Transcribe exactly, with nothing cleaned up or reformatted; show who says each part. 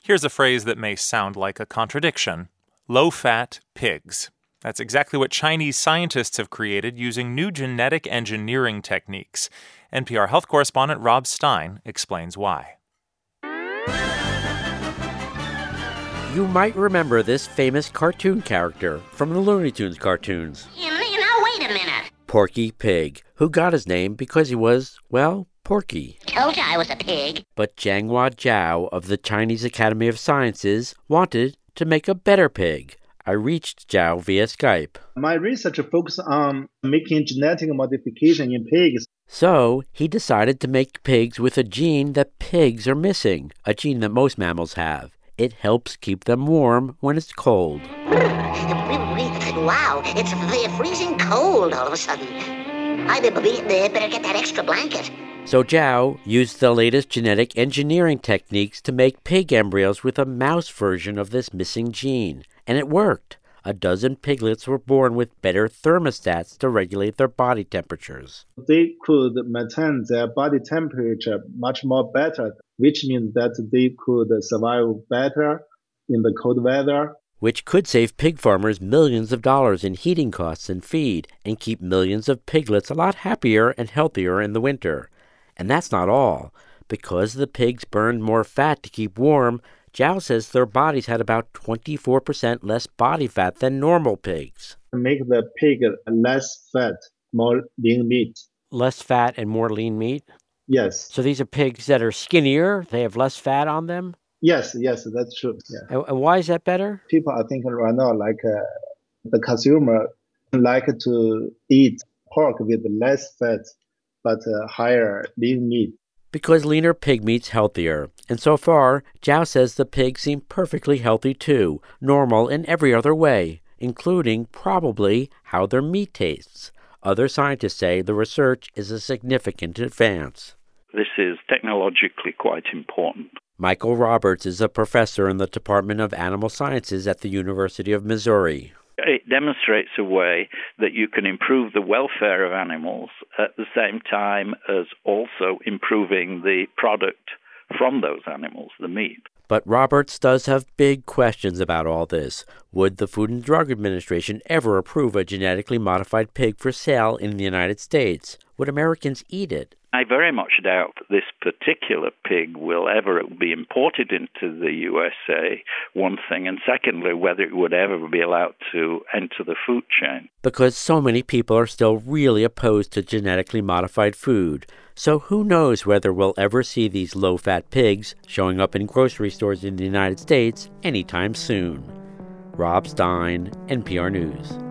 Speaker 1: Here's a phrase that may sound like a contradiction. Low-fat pigs. That's exactly what Chinese scientists have created using new genetic engineering techniques. N P R health correspondent Rob Stein explains why.
Speaker 2: You might remember this famous cartoon character from the Looney Tunes cartoons.
Speaker 3: You know, wait a minute.
Speaker 2: Porky Pig, who got his name because he was, well, porky.
Speaker 3: Told you I was a pig.
Speaker 2: But Jianghua Zhao of the Chinese Academy of Sciences wanted to make a better pig. I reached Zhao via Skype.
Speaker 4: My research focused on making genetic modification in pigs.
Speaker 2: So he decided to make pigs with a gene that pigs are missing, a gene that most mammals have. It helps keep them warm when it's cold.
Speaker 3: Wow, it's freezing cold all of a sudden. I better get that extra blanket.
Speaker 2: So Zhao used the latest genetic engineering techniques to make pig embryos with a mouse version of this missing gene. And it worked. A dozen piglets were born with better thermostats to regulate their body temperatures.
Speaker 4: They could maintain their body temperature much more better, which means that they could survive better in the cold weather.
Speaker 2: Which could save pig farmers millions of dollars in heating costs and feed, and keep millions of piglets a lot happier and healthier in the winter. And that's not all. Because the pigs burned more fat to keep warm, Zhao says their bodies had about twenty-four percent less body fat than normal pigs.
Speaker 4: Make the pig less fat, more lean meat.
Speaker 2: Less fat and more lean meat?
Speaker 4: Yes.
Speaker 2: So these are pigs that are skinnier? They have less fat on them?
Speaker 4: Yes, yes, that's true. Yeah.
Speaker 2: And, and why is that better?
Speaker 4: People are thinking right now, like uh, the consumer like to eat pork with less fat, but uh, higher lean meat.
Speaker 2: Because leaner pig meat's healthier. And so far, Zhao says the pigs seem perfectly healthy too, normal in every other way, including, probably, how their meat tastes. Other scientists say the research is a significant advance.
Speaker 5: This is technologically quite important.
Speaker 2: Michael Roberts is a professor in the Department of Animal Sciences at the University of Missouri.
Speaker 5: It demonstrates a way that you can improve the welfare of animals at the same time as also improving the product from those animals, the meat.
Speaker 2: But Roberts does have big questions about all this. Would the Food and Drug Administration ever approve a genetically modified pig for sale in the United States? Would Americans eat it?
Speaker 5: I very much doubt that this particular pig will ever be imported into the U S A, one thing, and secondly, whether it would ever be allowed to enter the food chain.
Speaker 2: Because so many people are still really opposed to genetically modified food. So who knows whether we'll ever see these low-fat pigs showing up in grocery stores in the United States anytime soon. Rob Stein, N P R News.